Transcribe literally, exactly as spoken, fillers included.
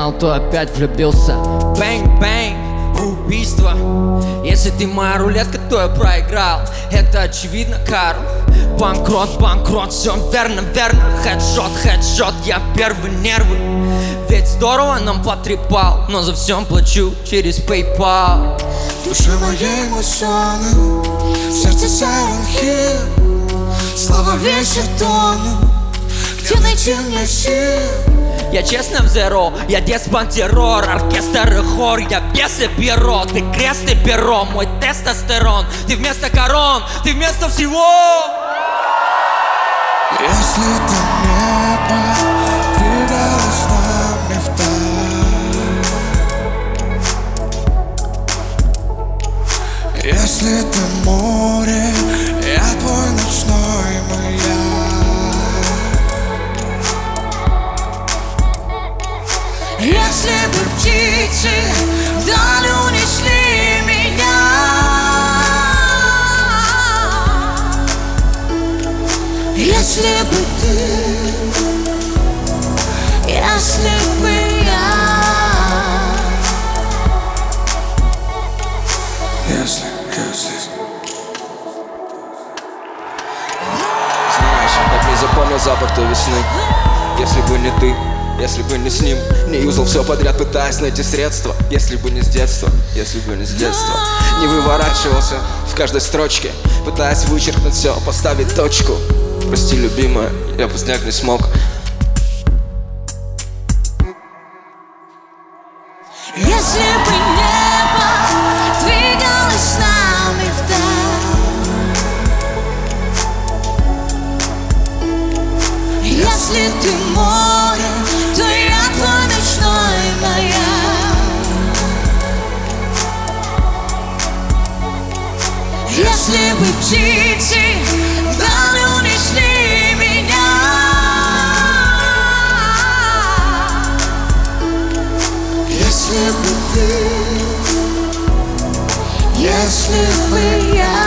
знал, то опять влюбился. Бэнг-бэнг, убийство. Если ты моя рулетка, то я проиграл. Это очевидно, Карл. Банкрот, банкрот, все верно, верно. Хедшот, хедшот, я первый, нервы. Ведь здорово нам потрепал, но за всем плачу через PayPal. В душе моей эмоционы, в сердце Silent Hill. Слова вещи тону, где найти мне сил? Я честно в зеро, я деспан террор, оркестр и хор, я бес и перо. Ты крест и перо, мой тестостерон. Ты вместо корон, ты вместо всего. Если ты небо двигалось с нами вдаль, если ты море, я твой ночной маяк. Если бы птицы вдаль унесли меня, если бы ты, если бы я, если, если. Знаешь, как не запомнил запах той весны. Если бы не ты, если бы не с ним. Не юзал все подряд, пытаясь найти средства. Если бы не с детства, если бы не с детства. Не выворачивался в каждой строчке, пытаясь вычеркнуть все, поставить точку. Прости, любимая, я поздняк не смог. Если бы небо двигалось с нами вдаль, если ты море, то я твой ночной маяк. Если бы птицы вдаль унесли меня, если бы ты, если бы я.